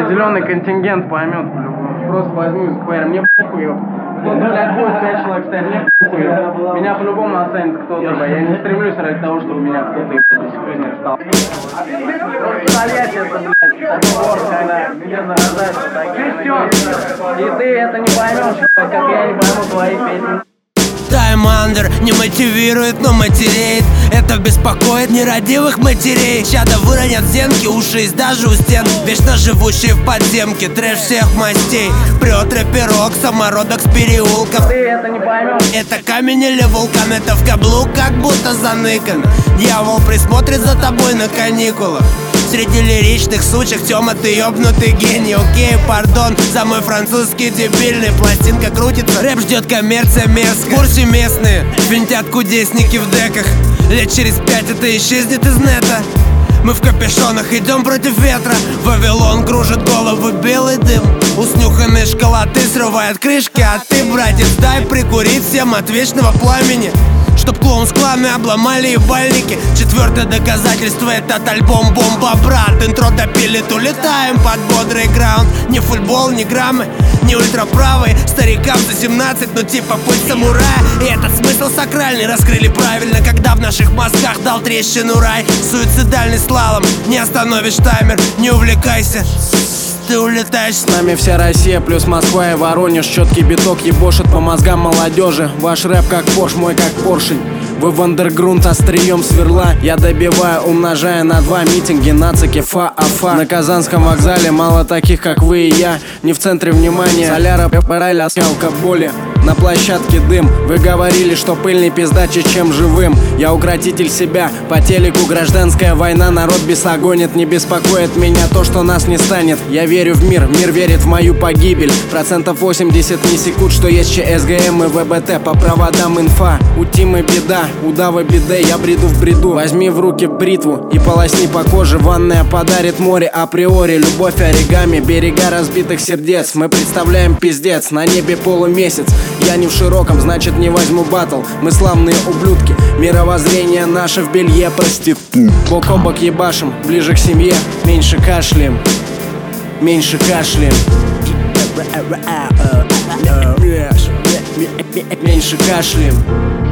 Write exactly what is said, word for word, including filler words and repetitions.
определенный контингент поймет по-любому. Просто возьму и сквер, мне похуй. Кто-то, блядь, будет пять человек стоять, мне похуй. Меня по-любому оценит кто-то, я не стремлюсь ради того, чтобы меня кто-то до сих пор не стал. Стоять это, блядь, разговор, когда где заражаются такие. И ты это не поймешь, как я не пойму твои песни. Time Under не мотивирует, но матереет. Это беспокоит нерадивых матерей. Чада выронят зенки, уши даже у стен. Вечно живущие в подземке, трэш всех мастей. Прет рэперок, самородок с переулков. Ты это не поймешь. Это камень или вулкан, это в каблук, как будто заныкан. Дьявол присмотрит за тобой на каникулах. Среди лиричных сучек, Тёма, ты ёбнутый гений. Окей, пардон за мой французский дебильный. Пластинка крутится, рэп ждет коммерция мерзкая. В курсе местные, винтят кудесники в деках. Лет через пять это исчезнет из нета. Мы в капюшонах идем против ветра. Вавилон кружит голову белый дым. У снюханной школоты срывает крышки. А ты, братец, дай прикурить всем от вечного пламени. Чтоб клоун с кланы обломали ебальники. Четвертое доказательство — этот альбом бомба, брат. Интро допилит, улетаем под бодрый граунд. Не футбол, ни граммы, не ультраправый. Старикам за семнадцать, ну типа путь самурая. И этот смысл сакральный раскрыли правильно, когда в наших мозгах дал трещину рай. Суицидальный слалом, не остановишь таймер. Не увлекайся, ты улетаешь. С нами вся Россия плюс Москва и Воронеж. Четкий биток ебошит по мозгам молодежи. Ваш рэп как Порш, мой как поршень. Вы в андерграунд острием сверла. Я добиваю, умножая на два. Митинги, нацики, фа-афа. На Казанском вокзале мало таких, как вы и я. Не в центре внимания, соляра, параля, алкоголя. На площадке дым. Вы говорили, что пыльный пиздаче, чем живым. Я укротитель себя. По телеку гражданская война. Народ бесогонит. Не беспокоит меня то, что нас не станет. Я верю в мир, мир верит в мою погибель. Процентов восемьдесят не секут, что есть ЧСГМ и ВБТ. По проводам инфа, у Тимы беда, у Давы беды, я бреду в бреду. Возьми в руки бритву и полосни по коже. Ванная подарит море априори. Любовь оригами, берега разбитых сердец. Мы представляем пиздец, на небе полумесяц. Я не в широком, значит не возьму батл. Мы славные ублюдки, мировоззрение наше в белье проститут. Бок о бок ебашим, ближе к семье. Меньше кашляем, меньше кашляем. Меньше кашляем.